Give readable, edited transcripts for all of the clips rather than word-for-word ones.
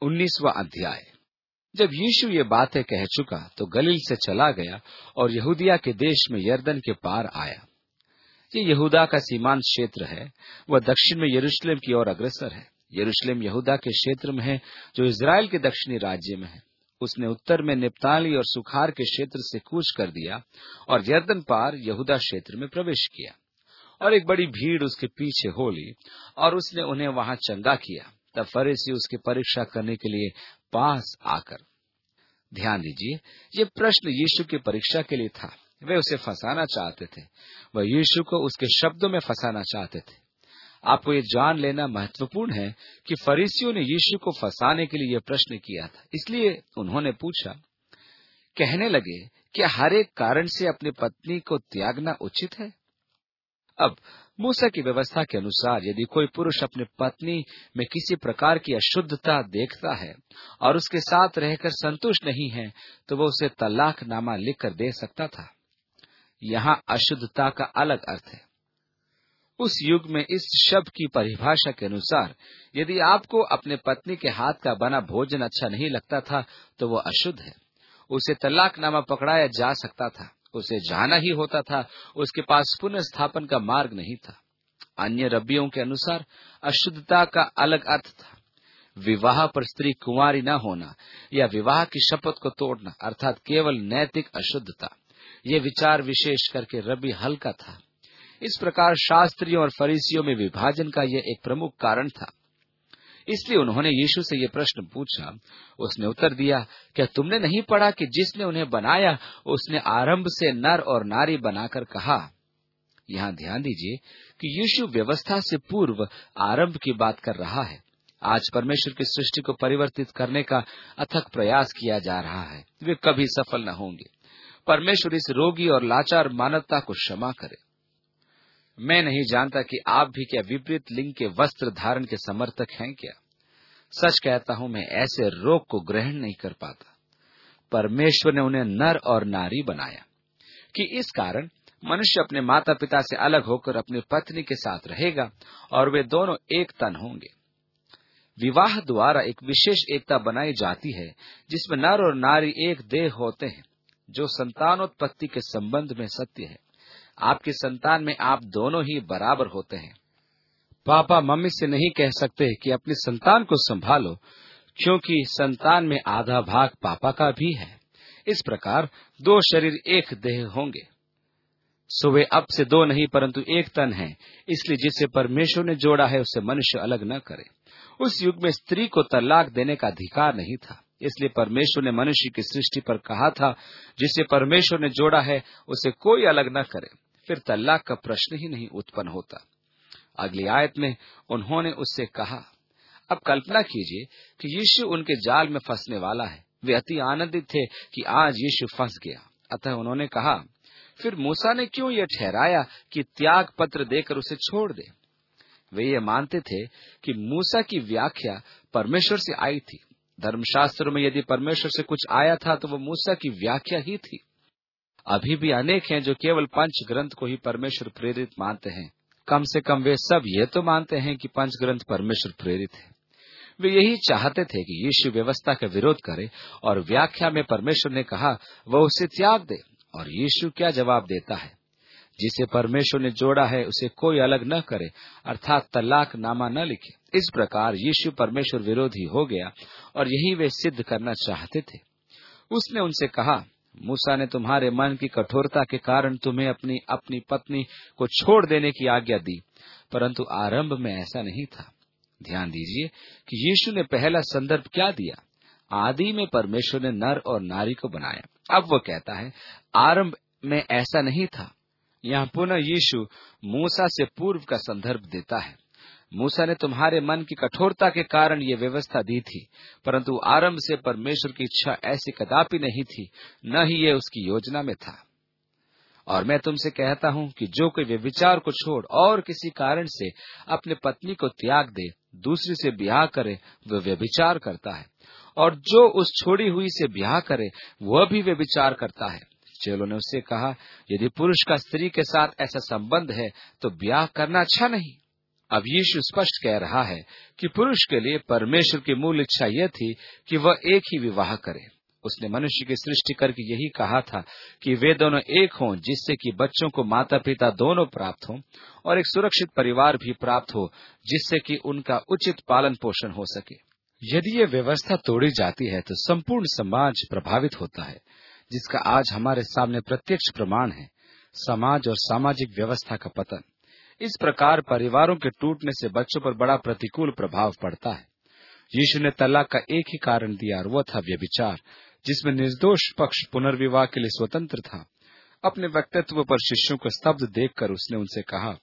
19वां अध्याय। जब यीशु ये बातें कह चुका तो गलील से चला गया और यहूदिया के देश में यरदन के पार आया। ये यहूदा का सीमांत क्षेत्र है। वह दक्षिण में यरूशलेम की ओर अग्रसर है। यरूशलेम यहूदा के क्षेत्र में है जो इजराइल के दक्षिणी राज्य में है। उसने उत्तर में निप्ताली और सुखार के क्षेत्र से कूच कर दिया और यरदन पार यहूदा क्षेत्र में प्रवेश किया। और एक बड़ी भीड़ उसके पीछे हो ली और उसने उन्हें वहां चंगा किया। तब फरीसी उसकी परीक्षा करने के लिए पास आकर, ध्यान दीजिए, ये प्रश्न यीशु की परीक्षा के लिए था। वे उसे फंसाना चाहते थे। वह यीशु को उसके शब्दों में फंसाना चाहते थे। आपको ये जान लेना महत्वपूर्ण है कि फरीसियों ने यीशु को फंसाने के लिए यह प्रश्न किया था। इसलिए उन्होंने पूछा, कहने लगे, क्या हर एक कारण से अपनी पत्नी को त्यागना उचित है? अब मूसा की व्यवस्था के अनुसार यदि कोई पुरुष अपनी पत्नी में किसी प्रकार की अशुद्धता देखता है और उसके साथ रहकर संतुष्ट नहीं है तो वह उसे तलाकनामा लिखकर दे सकता था। यहाँ अशुद्धता का अलग अर्थ है। उस युग में इस शब्द की परिभाषा के अनुसार यदि आपको अपने पत्नी के हाथ का बना भोजन अच्छा नहीं लगता था तो वह अशुद्ध है। उसे तलाकनामा पकड़ाया जा सकता था। उसे जाना ही होता था। उसके पास पुनः स्थापन का मार्ग नहीं था। अन्य रब्बियों के अनुसार अशुद्धता का अलग अर्थ था। विवाह पर स्त्री कुंवारी न होना या विवाह की शपथ को तोड़ना, अर्थात केवल नैतिक अशुद्धता। ये विचार विशेष करके रब्बी हल्का था। इस प्रकार शास्त्रियों और फरीसियों में विभाजन का यह एक प्रमुख कारण था। इसलिए उन्होंने यीशु से ये प्रश्न पूछा। उसने उत्तर दिया, क्या तुमने नहीं पढ़ा कि जिसने उन्हें बनाया उसने आरंभ से नर और नारी बनाकर कहा। यहाँ ध्यान दीजिए कि यीशु व्यवस्था से पूर्व आरंभ की बात कर रहा है। आज परमेश्वर की सृष्टि को परिवर्तित करने का अथक प्रयास किया जा रहा है। वे कभी सफल न होंगे। परमेश्वर इस रोगी और लाचार मानवता को क्षमा करे। मैं नहीं जानता कि आप भी क्या विपरीत लिंग के वस्त्र धारण के समर्थक हैं क्या। सच कहता हूं, मैं ऐसे रोग को ग्रहण नहीं कर पाता। परमेश्वर ने उन्हें नर और नारी बनाया कि इस कारण मनुष्य अपने माता पिता से अलग होकर अपनी पत्नी के साथ रहेगा और वे दोनों एक तन होंगे। विवाह द्वारा एक विशेष एकता बनाई जाती है जिसमें नर और नारी एक देह होते हैं, जो संतानोत्पत्ति के संबंध में सत्य है। आपकी संतान में आप दोनों ही बराबर होते हैं। पापा मम्मी से नहीं कह सकते कि अपनी संतान को संभालो, क्योंकि संतान में आधा भाग पापा का भी है। इस प्रकार दो शरीर एक देह होंगे। सो वे अब से दो नहीं परंतु एक तन हैं। इसलिए जिसे परमेश्वर ने जोड़ा है उसे मनुष्य अलग न करे। उस युग में स्त्री को तलाक देने का अधिकार नहीं था। इसलिए परमेश्वर ने मनुष्य की सृष्टि पर कहा था, जिसे परमेश्वर ने जोड़ा है उसे कोई अलग न करे। फिर तलाक का प्रश्न ही नहीं उत्पन्न होता। अगली आयत में उन्होंने उससे कहा। अब कल्पना कीजिए कि यीशु उनके जाल में फंसने वाला है। वे अति आनंदित थे कि आज यीशु फंस गया। अतः उन्होंने कहा, फिर मूसा ने क्यों यह ठहराया कि त्याग पत्र देकर उसे छोड़ दे। वे ये मानते थे कि मूसा की व्याख्या परमेश्वर से आई थी। धर्मशास्त्र में यदि परमेश्वर से कुछ आया था तो वो मूसा की व्याख्या ही थी। अभी भी अनेक हैं जो केवल पंच ग्रंथ को ही परमेश्वर प्रेरित मानते हैं। कम से कम वे सब ये तो मानते हैं कि पंच ग्रंथ परमेश्वर प्रेरित है। वे यही चाहते थे कि यीशु व्यवस्था का विरोध करे और व्याख्या में परमेश्वर ने कहा वह उसे त्याग दे। और यीशु क्या जवाब देता है, जिसे परमेश्वर ने जोड़ा है उसे कोई अलग न करे, अर्थात तलाक नामा न लिखे। इस प्रकार यीशु परमेश्वर विरोधी हो गया और यही वे सिद्ध करना चाहते थे। उसने उनसे कहा, मूसा ने तुम्हारे मन की कठोरता के कारण तुम्हें अपनी पत्नी को छोड़ देने की आज्ञा दी, परंतु आरंभ में ऐसा नहीं था। ध्यान दीजिए कि यीशु ने पहला संदर्भ क्या दिया। आदि में परमेश्वर ने नर और नारी को बनाया। अब वो कहता है आरंभ में ऐसा नहीं था। यहाँ पुनः यीशु मूसा से पूर्व का संदर्भ देता है। मूसा ने तुम्हारे मन की कठोरता के कारण ये व्यवस्था दी थी, परंतु आरंभ से परमेश्वर की इच्छा ऐसी कदापि नहीं थी, न ही ये उसकी योजना में था। और मैं तुमसे कहता हूँ कि जो कोई व्यभिचार को छोड़ और किसी कारण से अपने पत्नी को त्याग दे, दूसरी से ब्याह करे, वह व्यभिचार करता है। और जो उस छोड़ी हुई से ब्याह करे, वह भी व्यभिचार करता है। चेलों ने उससे कहा, यदि पुरुष का स्त्री के साथ ऐसा संबंध है तो ब्याह करना अच्छा नहीं। अब यीशु स्पष्ट कह रहा है कि पुरुष के लिए परमेश्वर की मूल इच्छा यह थी कि वह एक ही विवाह करे। उसने मनुष्य की सृष्टि करके यही कहा था कि वे दोनों एक हों, जिससे कि बच्चों को माता पिता दोनों प्राप्त हों और एक सुरक्षित परिवार भी प्राप्त हो, जिससे कि उनका उचित पालन पोषण हो सके। यदि ये व्यवस्था तोड़ी जाती है तो संपूर्ण समाज प्रभावित होता है, जिसका आज हमारे सामने प्रत्यक्ष प्रमाण है, समाज और सामाजिक व्यवस्था का पतन। इस प्रकार परिवारों के टूटने से बच्चों पर बड़ा प्रतिकूल प्रभाव पड़ता है। यीशु ने तलाक का एक ही कारण दिया और वह था व्यभिचार, जिसमें निर्दोष पक्ष पुनर्विवाह के लिए स्वतंत्र था। अपने वक्तव्य पर शिष्यों को स्तब्ध देखकर उसने उनसे कहा,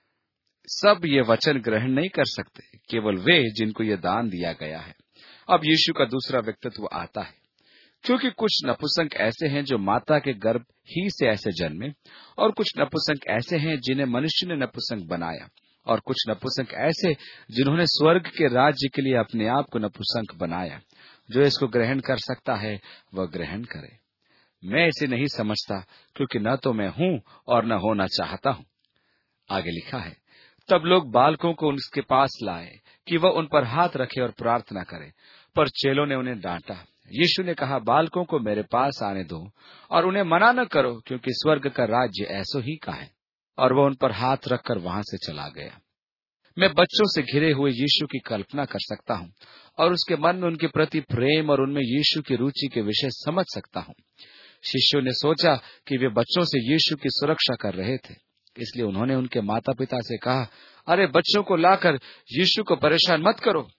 सब ये वचन ग्रहण नहीं कर सकते, केवल वे जिनको ये दान दिया गया है। अब यीशु का दूसरा व्यक्तित्व आता है, क्योंकि कुछ नपुंसक ऐसे हैं जो माता के गर्भ ही से ऐसे जन्मे, और कुछ नपुंसक ऐसे हैं जिन्हें मनुष्य ने नपुंसक बनाया, और कुछ नपुंसक ऐसे जिन्होंने स्वर्ग के राज्य के लिए अपने आप को नपुंसक बनाया। जो इसको ग्रहण कर सकता है वह ग्रहण करे। मैं इसे नहीं समझता, क्योंकि न तो मैं हूं और न होना चाहता हूं। आगे लिखा है, तब लोग बालकों को उसके पास लाए कि वह उन पर हाथ रखे और प्रार्थना करे, पर चेलों ने उन्हें डांटा। यीशु ने कहा, बालकों को मेरे पास आने दो और उन्हें मना न करो, क्योंकि स्वर्ग का राज्य ऐसो ही का है। और वह उन पर हाथ रखकर वहां से चला गया। मैं बच्चों से घिरे हुए यीशु की कल्पना कर सकता हूँ और उसके मन में उनके प्रति प्रेम और उनमें यीशु की रुचि के विषय समझ सकता हूँ। शिष्यों ने सोचा कि वे बच्चों से यीशु की सुरक्षा कर रहे थे, इसलिए उन्होंने उनके माता पिता से कहा, अरे बच्चों को लाकर यीशु को परेशान मत करो।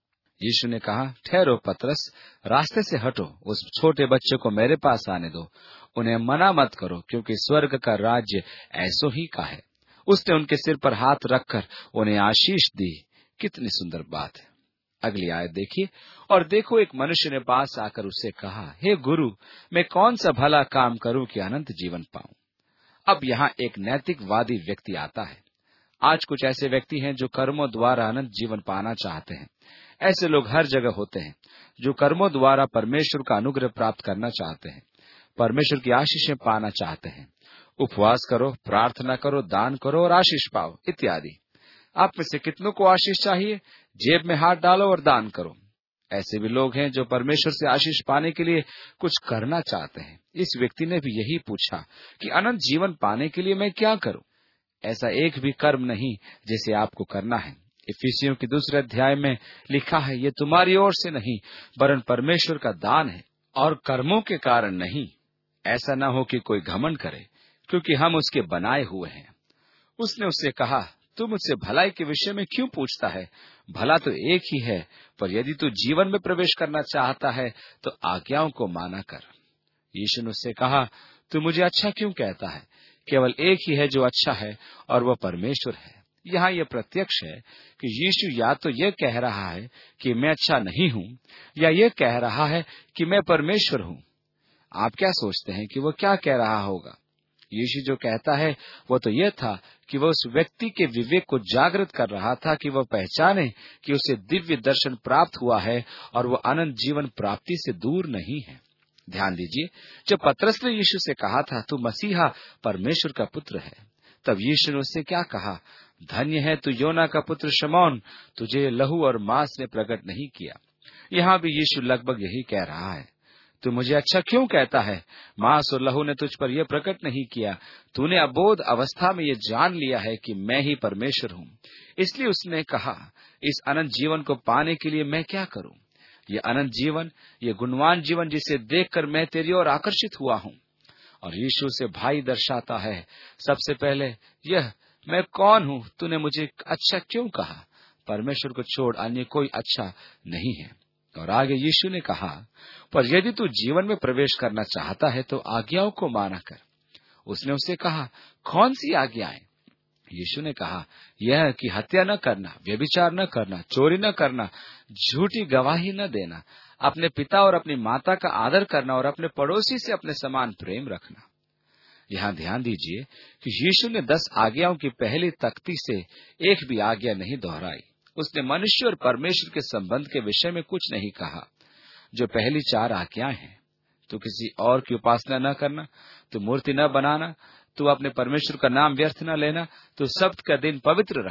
यीशु ने कहा, ठहरो पतरस, रास्ते से हटो, उस छोटे बच्चे को मेरे पास आने दो, उन्हें मना मत करो, क्योंकि स्वर्ग का राज्य ऐसो ही का है। उसने उनके सिर पर हाथ रखकर उन्हें आशीष दी। कितनी सुंदर बात है। अगली आयत देखिए, और देखो एक मनुष्य ने पास आकर उससे कहा, हे गुरु, मैं कौन सा भला काम करूं कि अनंत जीवन पाऊं। अब यहाँ एक नैतिकवादी व्यक्ति आता है। आज कुछ ऐसे व्यक्ति हैं जो कर्मों द्वारा अनंत जीवन पाना चाहते हैं। ऐसे लोग हर जगह होते हैं जो कर्मों द्वारा परमेश्वर का अनुग्रह प्राप्त करना चाहते हैं, परमेश्वर की आशीषें पाना चाहते हैं। उपवास करो, प्रार्थना करो, दान करो और आशीष पाओ इत्यादि। आप में से कितनों को आशीष चाहिए? जेब में हाथ डालो और दान करो। ऐसे भी लोग हैं जो परमेश्वर से आशीष पाने के लिए कुछ करना चाहते हैं। इस व्यक्ति ने भी यही पूछा कि अनंत जीवन पाने के लिए मैं क्या करूं। ऐसा एक भी कर्म नहीं जिसे आपको करना है। इफिसियों के 2 अध्याय में लिखा है, ये तुम्हारी ओर से नहीं वरन परमेश्वर का दान है, और कर्मों के कारण नहीं, ऐसा न हो कि कोई घमंड करे, क्योंकि हम उसके बनाए हुए हैं। उसने उससे कहा, तू मुझसे भलाई के विषय में क्यों पूछता है? भला तो एक ही है, पर यदि तू जीवन में प्रवेश करना चाहता है तो आज्ञाओं को माना कर। यीशु ने उससे कहा, तू मुझे अच्छा क्यों कहता है? केवल एक ही है जो अच्छा है, और वह परमेश्वर है। यहाँ यह प्रत्यक्ष है कि यीशु या तो यह कह रहा है कि मैं अच्छा नहीं हूँ, या यह कह रहा है कि मैं परमेश्वर हूँ। आप क्या सोचते हैं कि वह क्या कह रहा होगा? यीशु जो कहता है वह तो यह था कि वह उस व्यक्ति के विवेक को जागृत कर रहा था कि वह पहचाने कि उसे दिव्य दर्शन प्राप्त हुआ है और वह अनंत जीवन प्राप्ति से दूर नहीं है। ध्यान दीजिए, जब पतरस ने यीशु से कहा था, तू मसीहा परमेश्वर का पुत्र है, तब यीशु ने उससे क्या कहा? धन्य है तू योना का पुत्र शमौन, तुझे लहू और मांस ने प्रकट नहीं किया। यहाँ भी यीशु लगभग यही कह रहा है। तू मुझे अच्छा क्यों कहता है? मांस और लहू ने तुझ पर यह प्रकट नहीं किया। तूने अबोध अवस्था में ये जान लिया है कि मैं ही परमेश्वर हूँ। इसलिए उसने कहा, इस अनंत जीवन को पाने के लिए मैं क्या करूँ? ये अनंत जीवन, ये गुणवान जीवन जिसे देखकर मैं तेरी ओर आकर्षित हुआ हूँ। और यीशु से भाई दर्शाता है, सबसे पहले यह, मैं कौन हूँ? तूने मुझे अच्छा क्यों कहा? परमेश्वर को छोड़ अन्य कोई अच्छा नहीं है। और आगे यीशु ने कहा, पर यदि तू जीवन में प्रवेश करना चाहता है तो आज्ञाओं को माना कर। उसने उससे कहा, कौन सी आज्ञाएं? यीशु ने कहा, यह कि हत्या न करना, व्यभिचार न करना, चोरी न करना, झूठी गवाही न देना, अपने पिता और अपनी माता का आदर करना और अपने पड़ोसी से अपने समान प्रेम रखना। यहाँ ध्यान दीजिए कि यीशु ने 10 आज्ञाओं की पहली तख्ती से एक भी आज्ञा नहीं दोहराई। उसने मनुष्य और परमेश्वर के संबंध के विषय में कुछ नहीं कहा। जो पहली 4 आज्ञाएं हैं, तो किसी और की उपासना न करना, तो मूर्ति न बनाना, तो अपने परमेश्वर का नाम व्यर्थ न लेना, तो सब्त का दिन पवित्र रखना,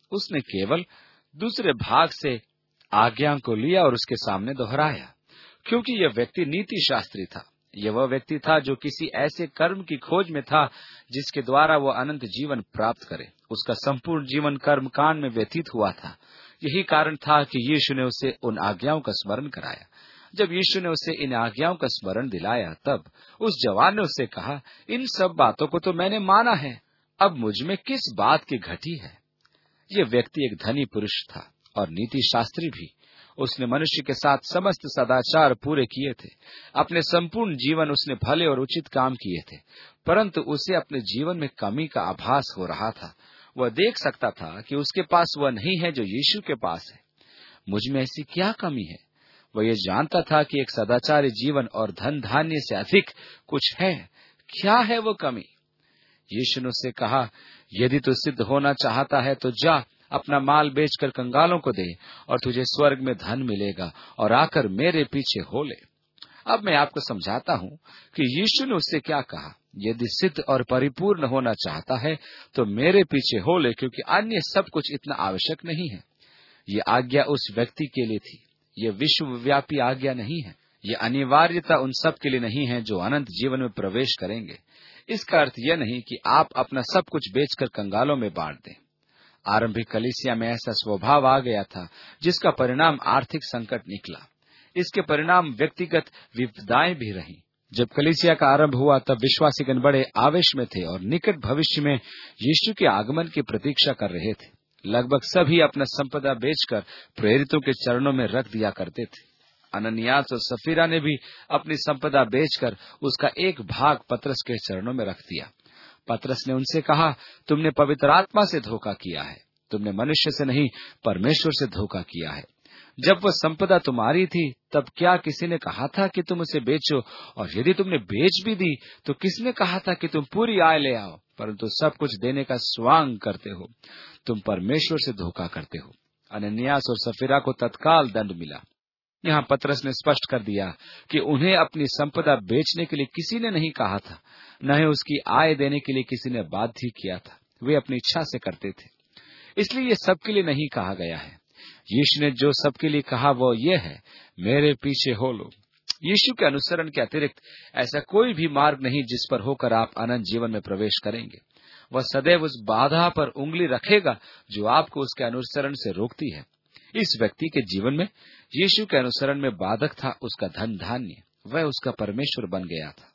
उसने केवल दूसरे भाग से आज्ञा को लिया और उसके सामने दोहराया, क्योंकि यह व्यक्ति नीति शास्त्री था। यह वह व्यक्ति था जो किसी ऐसे कर्म की खोज में था जिसके द्वारा वो अनंत जीवन प्राप्त करे। उसका संपूर्ण जीवन कर्म कांड में व्यतीत हुआ था। यही कारण था कि यीशु ने उसे उन आज्ञाओं का स्मरण कराया। जब यीशु ने उसे इन आज्ञाओं का स्मरण दिलाया, तब उस जवान ने उससे कहा, इन सब बातों को तो मैंने माना है, अब मुझ में किस बात की घटी है। यह व्यक्ति एक धनी पुरुष था और नीति शास्त्री भी। उसने मनुष्य के साथ समस्त सदाचार पूरे किए थे। अपने संपूर्ण जीवन उसने भले और उचित काम किए थे, परंतु उसे अपने जीवन में कमी का आभास हो रहा था। वह देख सकता था कि उसके पास वह नहीं है जो यीशु के पास है। मुझ में ऐसी क्या कमी है? वह ये जानता था कि एक सदाचारी जीवन और धन धान्य से अधिक कुछ है। क्या है वो कमी? यीशु ने उससे कहा, यदि तू सिद्ध होना चाहता है तो जा, अपना माल बेचकर कंगालों को दे और तुझे स्वर्ग में धन मिलेगा, और आकर मेरे पीछे हो ले। अब मैं आपको समझाता हूँ कि यीशु ने उससे क्या कहा। यदि सिद्ध और परिपूर्ण होना चाहता है तो मेरे पीछे हो ले, क्योंकि अन्य सब कुछ इतना आवश्यक नहीं है। ये आज्ञा उस व्यक्ति के लिए थी। ये विश्वव्यापी आज्ञा नहीं है। ये अनिवार्यता उन सब के लिए नहीं है जो अनंत जीवन में प्रवेश करेंगे। इसका अर्थ यह नहीं कि आप अपना सब कुछ बेचकर कंगालों में बांट दें। आरंभिक कलीसिया में ऐसा स्वभाव आ गया था, जिसका परिणाम आर्थिक संकट निकला। इसके परिणाम व्यक्तिगत विपदाएं भी रहीं। जब कलीसिया का आरंभ हुआ तब विश्वासीगण बड़े आवेश में थे और निकट भविष्य में यीशु के आगमन की प्रतीक्षा कर रहे थे। लगभग सभी अपना संपदा बेचकर प्रेरितों के चरणों में रख दिया करते थे। अननियास और सफीरा ने भी अपनी संपदा बेचकर उसका एक भाग पतरस के चरणों में रख दिया। पतरस ने उनसे कहा, तुमने पवित्र आत्मा से धोखा किया है, तुमने मनुष्य से नहीं परमेश्वर से धोखा किया है। जब वह संपदा तुम्हारी थी तब क्या किसी ने कहा था कि तुम उसे बेचो? और यदि तुमने बेच भी दी तो किसने कहा था कि तुम पूरी आय ले आओ? परंतु सब कुछ देने का स्वांग करते हो। तुम परमेश्वर से धोखा करते हो। अननियास और सफीरा को तत्काल दंड मिला। यहाँ पतरस ने स्पष्ट कर दिया कि उन्हें अपनी संपदा बेचने के लिए किसी ने नहीं कहा था, न ही उसकी आय देने के लिए किसी ने बाध्य किया था। वे अपनी इच्छा से करते थे। इसलिए ये सबके लिए नहीं कहा गया है। यीशु ने जो सबके लिए कहा वो ये है, मेरे पीछे हो लो। यीशु के अनुसरण के अतिरिक्त ऐसा कोई भी मार्ग नहीं जिस पर होकर आप अनंत जीवन में प्रवेश करेंगे। वह सदैव उस बाधा पर उंगली रखेगा जो आपको उसके अनुसरण से रोकती है। इस व्यक्ति के जीवन में यीशु के अनुसरण में बाधक था उसका धन धान्य। वह उसका परमेश्वर बन गया था।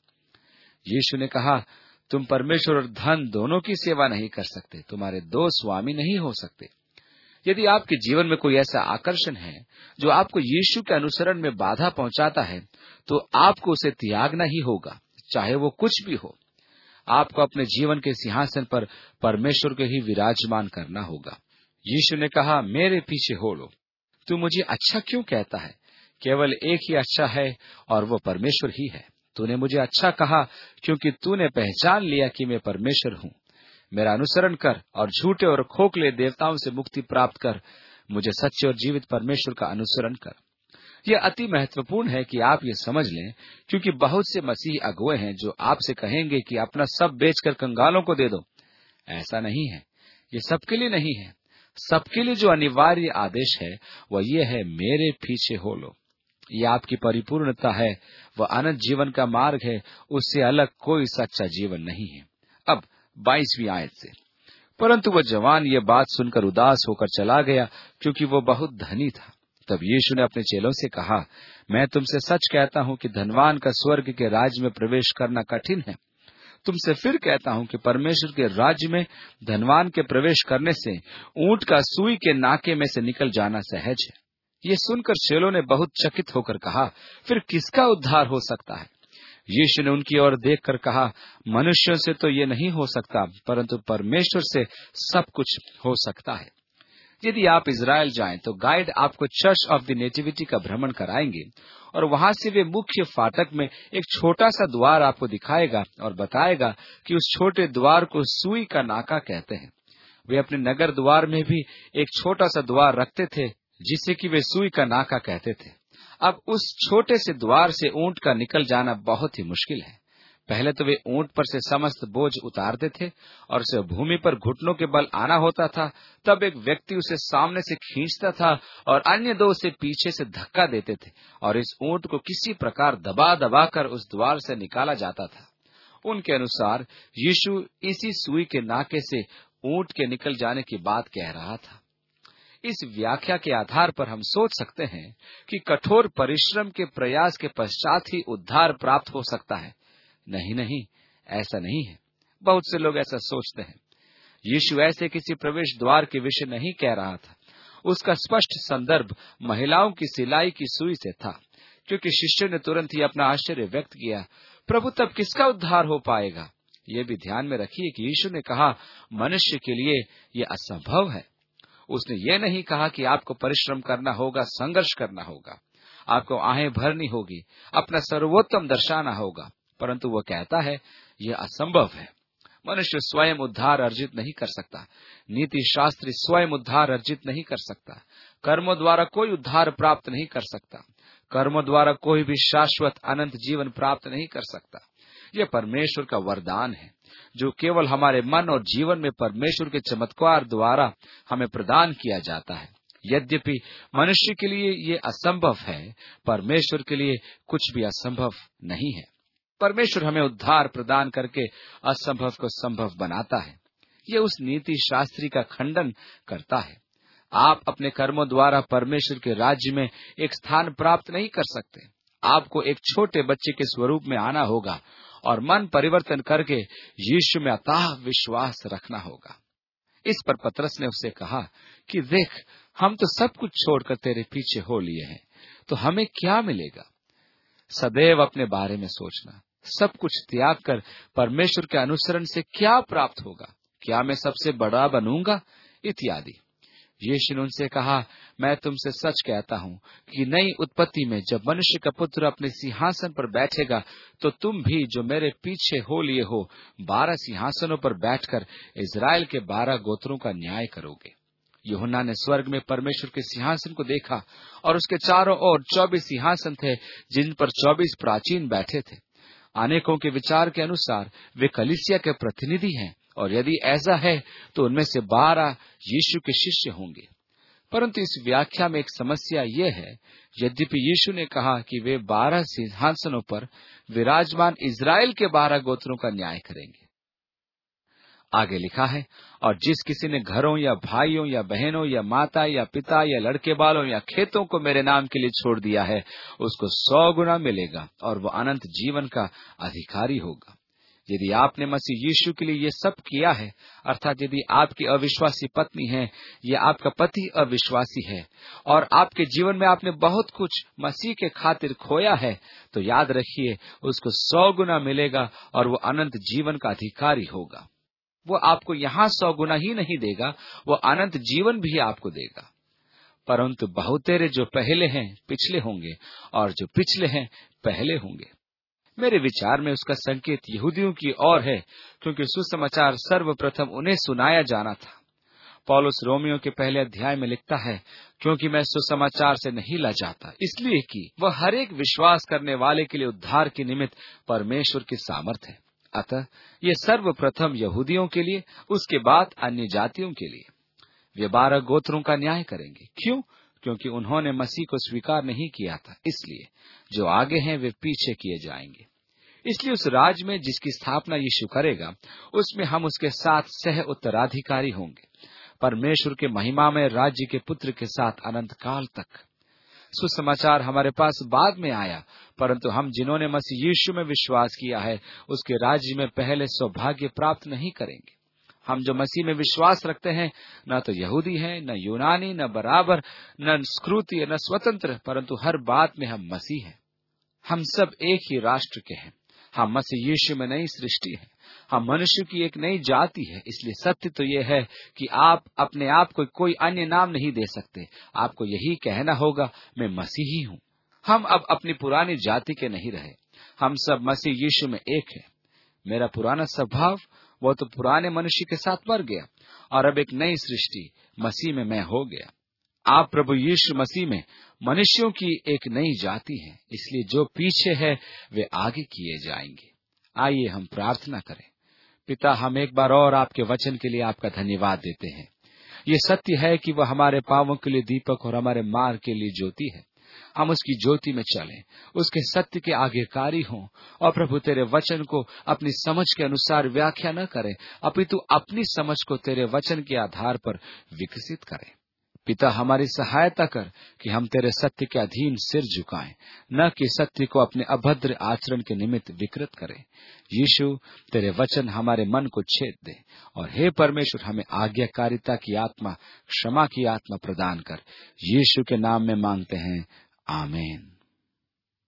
यीशु ने कहा, तुम परमेश्वर और धन दोनों की सेवा नहीं कर सकते। तुम्हारे दो स्वामी नहीं हो सकते। यदि आपके जीवन में कोई ऐसा आकर्षण है जो आपको यीशु के अनुसरण में बाधा पहुंचाता है, तो आपको उसे त्यागना ही होगा, चाहे वो कुछ भी हो। आपको अपने जीवन के सिंहासन पर परमेश्वर को ही विराजमान करना होगा। यीशु ने कहा, मेरे पीछे हो लो। तू मुझे अच्छा क्यों कहता है? केवल एक ही अच्छा है और वो परमेश्वर ही है। तूने मुझे अच्छा कहा क्योंकि तूने पहचान लिया कि मैं परमेश्वर हूँ। मेरा अनुसरण कर और झूठे और खोखले देवताओं से मुक्ति प्राप्त कर। मुझे सच्चे और जीवित परमेश्वर का अनुसरण कर। यह अति महत्वपूर्ण है कि आप ये समझ लें, क्योंकि बहुत से मसीह अगुवे हैं जो आपसे कहेंगे कि अपना सब बेचकर कंगालों को दे दो। ऐसा नहीं है। ये सबके लिए नहीं है। सबके लिए जो अनिवार्य आदेश है वह ये है, मेरे पीछे हो लो। ये आपकी परिपूर्णता है। वह अनंत जीवन का मार्ग है। उससे अलग कोई सच्चा जीवन नहीं है। अब 22वीं आयत से, परंतु वह जवान ये बात सुनकर उदास होकर चला गया, क्योंकि वो बहुत धनी था। तब यीशु ने अपने चेलों से कहा, मैं तुमसे सच कहता हूँ कि धनवान का स्वर्ग के राज्य में प्रवेश करना कठिन है। तुमसे फिर कहता हूँ कि परमेश्वर के राज्य में धनवान के प्रवेश करने से ऊंट का सुई के नाके में से निकल जाना सहज है। ये सुनकर चेलों ने बहुत चकित होकर कहा, फिर किसका उद्धार हो सकता है? यीशु ने उनकी ओर देखकर कहा, मनुष्यों से तो ये नहीं हो सकता, परंतु परमेश्वर से सब कुछ हो सकता है। यदि आप इजराइल जाएं तो गाइड आपको चर्च ऑफ द नेटिविटी का भ्रमण कराएंगे और वहां से वे मुख्य फाटक में एक छोटा सा द्वार आपको दिखाएगा और बताएगा कि उस छोटे द्वार को सुई का नाका कहते हैं। वे अपने नगर द्वार में भी एक छोटा सा द्वार रखते थे जिसे कि वे सुई का नाका कहते थे। अब उस छोटे से द्वार से ऊंट का निकल जाना बहुत ही मुश्किल है। पहले तो वे ऊंट पर से समस्त बोझ उतारते थे और उसे भूमि पर घुटनों के बल आना होता था। तब एक व्यक्ति उसे सामने से खींचता था और अन्य दो उसे पीछे से धक्का देते थे और इस ऊंट को किसी प्रकार दबा दबा कर उस द्वार से निकाला जाता था। उनके अनुसार यीशु इसी सुई के नाके से ऊंट के निकल जाने की बात कह रहा था। इस व्याख्या के आधार पर हम सोच सकते हैं कि कठोर परिश्रम के प्रयास के पश्चात ही उद्धार प्राप्त हो सकता है। नहीं नहीं, ऐसा नहीं है। बहुत से लोग ऐसा सोचते हैं। यीशु ऐसे किसी प्रवेश द्वार के विषय नहीं कह रहा था। उसका स्पष्ट संदर्भ महिलाओं की सिलाई की सुई से था, क्योंकि शिष्यों ने तुरंत ही अपना आश्चर्य व्यक्त किया, प्रभु तब किसका उद्धार हो पाएगा? ये भी ध्यान में रखिए कि यीशु ने कहा मनुष्य के लिए ये असंभव है। उसने ये नहीं कहा कि आपको परिश्रम करना होगा, संघर्ष करना होगा, आपको आहें भरनी होगी, अपना सर्वोत्तम दर्शाना होगा, परंतु वो कहता है यह असंभव है। मनुष्य स्वयं उद्धार अर्जित नहीं कर सकता। नीति शास्त्री स्वयं उद्धार अर्जित नहीं कर सकता। कर्मों द्वारा कोई उद्धार प्राप्त नहीं कर सकता। कर्मों द्वारा कोई भी शाश्वत अनंत जीवन प्राप्त नहीं कर सकता। यह परमेश्वर का वरदान है जो केवल हमारे मन और जीवन में परमेश्वर के चमत्कार द्वारा हमें प्रदान किया जाता है। यद्यपि मनुष्य के लिए ये असंभव है, परमेश्वर के लिए कुछ भी असंभव नहीं है। परमेश्वर हमें उद्धार प्रदान करके असंभव को संभव बनाता है। ये उस नीति शास्त्री का खंडन करता है। आप अपने कर्मों द्वारा परमेश्वर के राज्य में एक स्थान प्राप्त नहीं कर सकते। आपको एक छोटे बच्चे के स्वरूप में आना होगा और मन परिवर्तन करके यीशु में अथाह विश्वास रखना होगा। इस पर पतरस ने उससे कहा कि देख, हम तो सब कुछ छोड़कर तेरे पीछे हो लिए हैं, तो हमें क्या मिलेगा? सदैव अपने बारे में सोचना, सब कुछ त्याग कर परमेश्वर के अनुसरण से क्या प्राप्त होगा? क्या मैं सबसे बड़ा बनूंगा? इत्यादि। यीशु ने उनसे कहा, मैं तुमसे सच कहता हूँ कि नई उत्पत्ति में जब मनुष्य का पुत्र अपने सिंहासन पर बैठेगा, तो तुम भी जो मेरे पीछे हो लिए हो 12 सिंहासनों पर बैठकर इस्राएल के 12 गोत्रों का न्याय करोगे। यूहन्ना ने स्वर्ग में परमेश्वर के सिंहासन को देखा और उसके चारों ओर 24 सिंहासन थे, जिन पर 24 प्राचीन बैठे थे। अनेकों के विचार के अनुसार वे कलीसिया के प्रतिनिधि हैं, और यदि ऐसा है तो उनमें से 12 यीशु के शिष्य होंगे। परंतु इस व्याख्या में एक समस्या ये है, यद्यपि यीशु ने कहा कि वे 12 सिंहासनों पर विराजमान इस्राएल के 12 गोत्रों का न्याय करेंगे। आगे लिखा है, और जिस किसी ने घरों या भाइयों या बहनों या माता या पिता या लड़के बालों या खेतों को मेरे नाम के लिए छोड़ दिया है, उसको 100 गुना मिलेगा और वो अनंत जीवन का अधिकारी होगा। यदि आपने मसीह यीशु के लिए ये सब किया है, अर्थात यदि आपकी अविश्वासी पत्नी है या आपका पति अविश्वासी है और आपके जीवन में आपने बहुत कुछ मसीह के खातिर खोया है, तो याद रखिए उसको 100 गुना मिलेगा और वो अनंत जीवन का अधिकारी होगा। वो आपको यहाँ 100 गुना ही नहीं देगा, वो अनंत जीवन भी आपको देगा। परंतु बहुतेरे जो पहले हैं पिछले होंगे और जो पिछले हैं पहले होंगे। मेरे विचार में उसका संकेत यहूदियों की ओर है, क्योंकि सुसमाचार सर्वप्रथम उन्हें सुनाया जाना था। पौलुस रोमियो के पहले अध्याय में लिखता है, क्योंकि मैं सुसमाचार से नहीं लजाता, इसलिए कि वह हर एक विश्वास करने वाले के लिए उद्धार के निमित्त परमेश्वर की सामर्थ है। अतः ये सर्वप्रथम यहूदियों के लिए, उसके बाद अन्य जातियों के लिए। वे 12 गोत्रों का न्याय करेंगे। क्यों? क्योंकि उन्होंने मसीह को स्वीकार नहीं किया था, इसलिए जो आगे हैं वे पीछे किए जाएंगे। इसलिए उस राज में जिसकी स्थापना यीशु करेगा, उसमें हम उसके साथ सह उत्तराधिकारी होंगे, परमेश्वर के महिमामय राज्य के पुत्र के साथ अनंत काल तक। सुसमाचार हमारे पास बाद में आया, परंतु हम जिन्होंने मसीह यीशु में विश्वास किया है, उसके राज्य में पहले सौभाग्य प्राप्त नहीं करेंगे। हम जो मसीह में विश्वास रखते हैं, न तो यहूदी हैं, न यूनानी, न बराबर, न स्क्रूति, न स्वतंत्र, परंतु हर बात में हम मसीह हैं। हम सब एक ही राष्ट्र के हैं। हम मसीह यीशु में नई सृष्टि है। हम मनुष्य की एक नई जाति है। इसलिए सत्य तो ये है कि आप अपने आप को कोई अन्य नाम नहीं दे सकते। आपको यही कहना होगा, मैं मसीही हूँ। हम अब अपनी पुरानी जाति के नहीं रहे। हम सब मसीह यीशु में एक है। मेरा पुराना स्वभाव, वो तो पुराने मनुष्य के साथ मर गया और अब एक नई सृष्टि मसीह में मैं हो गया। आप प्रभु यीशु मसीह में मनुष्यों की एक नई जाति हैं। इसलिए जो पीछे है वे आगे किए जाएंगे। आइए हम प्रार्थना करें। पिता, हम एक बार और आपके वचन के लिए आपका धन्यवाद देते हैं। ये सत्य है कि वह हमारे पांवों के लिए दीपक और हमारे मार्ग के लिए ज्योति है। हम उसकी ज्योति में चलें, उसके सत्य के आज्ञाकारी हों, और प्रभु तेरे वचन को अपनी समझ के अनुसार व्याख्या न करें, अपितु अपनी समझ को तेरे वचन के आधार पर विकसित करें। पिता, हमारी सहायता कर कि हम तेरे सत्य के अधीन सिर झुकाएं, न कि सत्य को अपने अभद्र आचरण के निमित्त विकृत करें। यीशु, तेरे वचन हमारे मन को छेद दे, और हे परमेश्वर, हमें आज्ञाकारिता की आत्मा, क्षमा की आत्मा प्रदान कर। यीशु के नाम में मांगते हैं, आमीन।